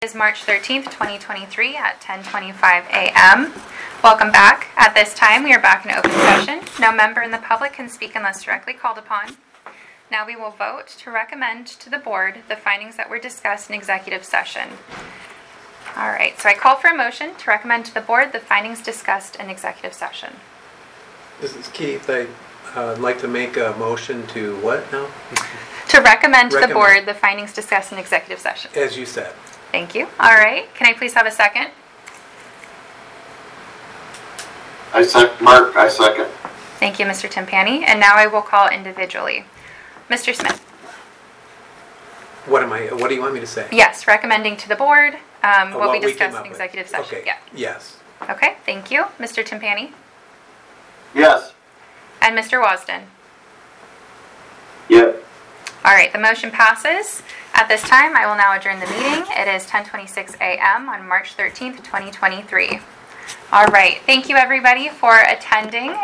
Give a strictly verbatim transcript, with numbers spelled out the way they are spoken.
Is March thirteenth, twenty twenty-three at ten twenty-five a.m. Welcome back. At this time, we are back in open session. No member in the public can speak unless directly called upon. Now we will vote to recommend to the board the findings that were discussed in executive session. All right, so I call for a motion to recommend to the board the findings discussed in executive session. This is Keith. I'd uh, like to make a motion to what now? To recommend to the Recommend. board the findings discussed in executive session. As you said. Thank you. All right. Can I please have a second? I sec, Mark, I second. Thank you, Mister Timpani. And now I will call individually. Mister Smith. What am I? What do you want me to say? Yes, recommending to the board um, Oh, what, we came discussed up in with. executive session. Okay. Yeah. Yes. Okay. Thank you, Mister Timpani. Yes. And Mister Wasden. Yep. All right. The motion passes. At this time, I will now adjourn the meeting. It is ten twenty-six a.m. on March thirteenth, twenty twenty-three. All right. Thank you, everybody, for attending.